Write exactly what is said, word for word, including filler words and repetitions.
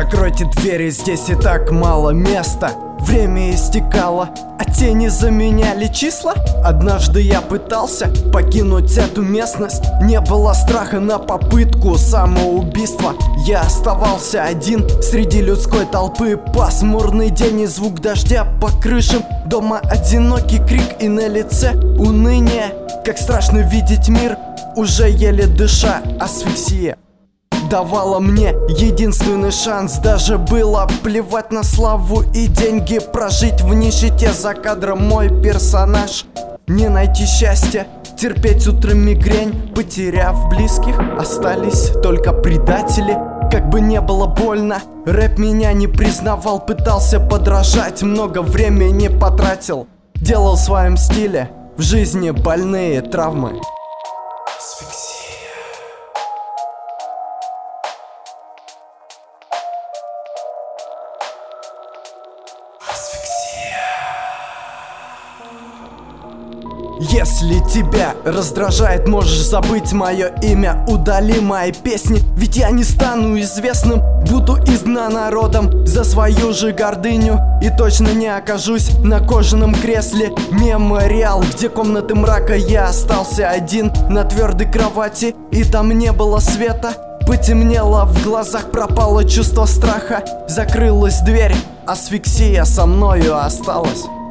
Закройте двери, здесь и так мало места. Время истекало, а тени заменяли числа. Однажды я пытался покинуть эту местность. Не было страха на попытку самоубийства. Я оставался один среди людской толпы. Пасмурный день и звук дождя по крышам дома. Одинокий крик и на лице уныние. Как страшно видеть мир, уже еле дыша. Асфиксия давала мне единственный шанс. Даже было плевать на славу и деньги. Прожить в нищете, за кадром мой персонаж. Не найти счастья, терпеть утром мигрень. Потеряв близких, остались только предатели. Как бы не было больно, рэп меня не признавал. Пытался подражать, много времени потратил. Делал в своем стиле в жизни больные травмы. Если тебя раздражает, можешь забыть мое имя. Удали мои песни, ведь я не стану известным. Буду изгнан народом за свою же гордыню. И точно не окажусь на кожаном кресле. Мемориал, где комнаты мрака. Я остался один на твердой кровати, и там не было света. Потемнело в глазах, пропало чувство страха. Закрылась дверь, асфиксия со мною осталась.